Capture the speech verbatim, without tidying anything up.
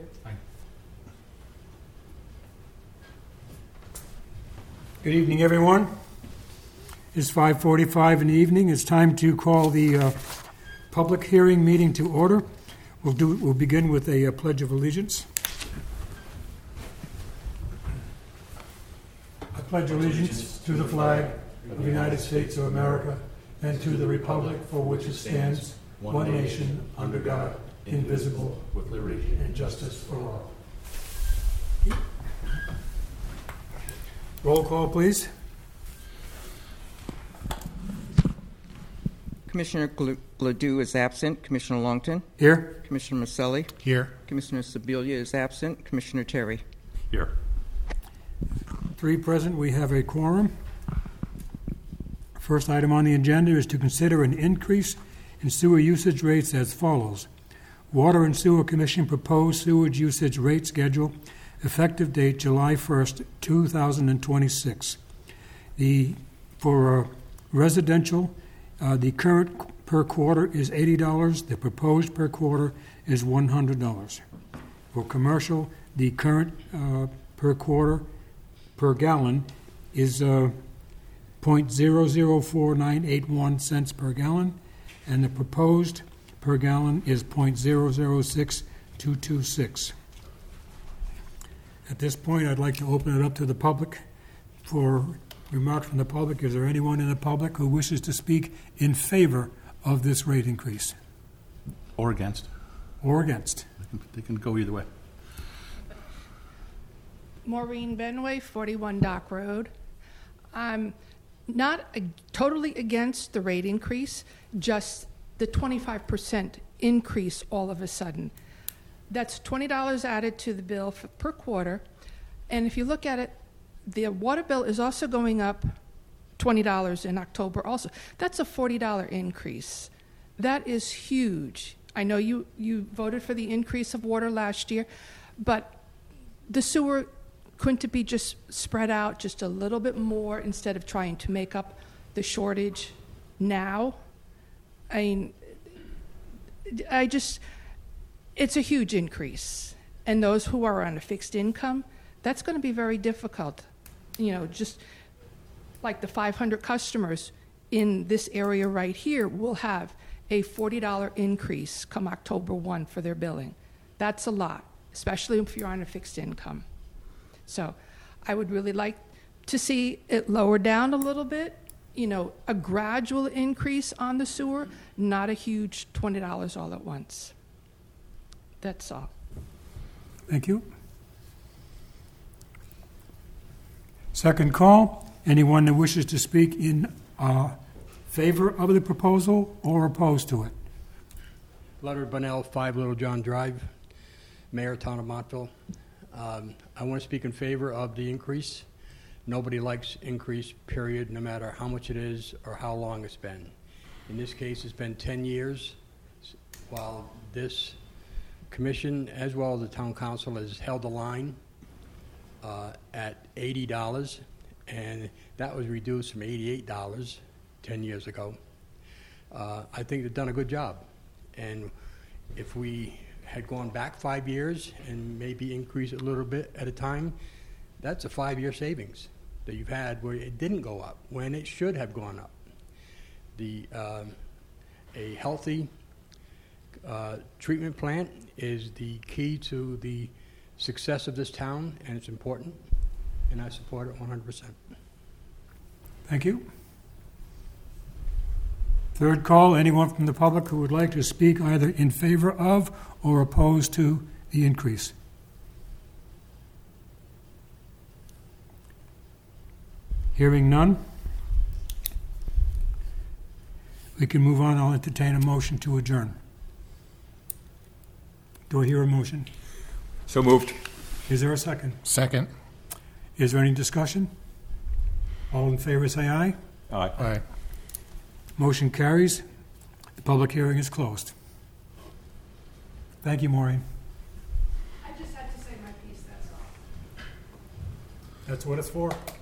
Good evening, everyone. It's five forty-five in the evening. It's time to call the uh, public hearing meeting to order. We'll do. We'll begin with a, a pledge of allegiance. I pledge allegiance to the flag of the United States of America and to the republic for which it stands, one nation, under God, indivisible, with liberty and justice for all. Roll call, please. Commissioner Gladue is absent. Commissioner Longton? Here. Commissioner Maselli? Here. Commissioner Sibilia is absent. Commissioner Terry? Here. Three present. We have a quorum. First item on the agenda is to consider an increase in sewer usage rates as follows. Water and Sewer Commission proposed sewage usage rate schedule, effective date July first, two thousand twenty-six. The for uh, residential, uh, the current per quarter is eighty dollars. The proposed per quarter is one hundred dollars. For commercial, the current uh, per quarter per gallon is uh, zero point zero zero four nine eight one cents per gallon, and the proposed per gallon is zero point zero zero six two two six. At this point, I'd like to open it up to the public for remarks from the public. Is there anyone in the public who wishes to speak in favor of this rate increase? Or against. Or against? They can, they can go either way. Maureen Benway, forty-one Dock Road. I'm not a, totally against the rate increase, just the twenty-five percent increase all of a sudden. That's twenty dollars added to the bill for, per quarter. And if you look at it, the water bill is also going up twenty dollars in October also. That's a forty dollars increase. That is huge. I know you, you voted for the increase of water last year, but the sewer, couldn't it be just spread out just a little bit more instead of trying to make up the shortage now? I mean, I just... It's a huge increase, and those who are on a fixed income, that's going to be very difficult. You know, just like the five hundred customers in this area right here will have a forty dollars increase come October first for their billing. That's a lot, especially if you're on a fixed income. So I would really like to see it lower down a little bit, you know, a gradual increase on the sewer, not a huge twenty dollars all at once. That's all. Thank you. Second call. Anyone that wishes to speak in uh, favor of the proposal or opposed to it? Leonard Bunnell, five Little John Drive, Mayor, Town of Montville. Um, I want to speak in favor of the increase. Nobody likes increase, period, no matter how much it is or how long it's been. In this case, it's been ten years while this commission, as well as the town council, has held the line uh, at eighty dollars, and that was reduced from eighty-eight dollars ten years ago. Uh, I think they've done a good job, and if we had gone back five years and maybe increased it a little bit at a time, that's a five-year savings that you've had where it didn't go up when it should have gone up. The uh, a healthy uh, treatment plant is the key to the success of this town, and it's important, and I support it one hundred percent. Thank you. Third call, anyone from the public who would like to speak either in favor of or opposed to the increase? Hearing none, we can move on. I'll entertain a motion to adjourn. Do I hear a motion? So moved. Is there a second? Second. Is there any discussion? All in favor say aye. Aye. Aye. Motion carries. The public hearing is closed. Thank you, Maureen. I just had to say my piece, that's all. That's what it's for.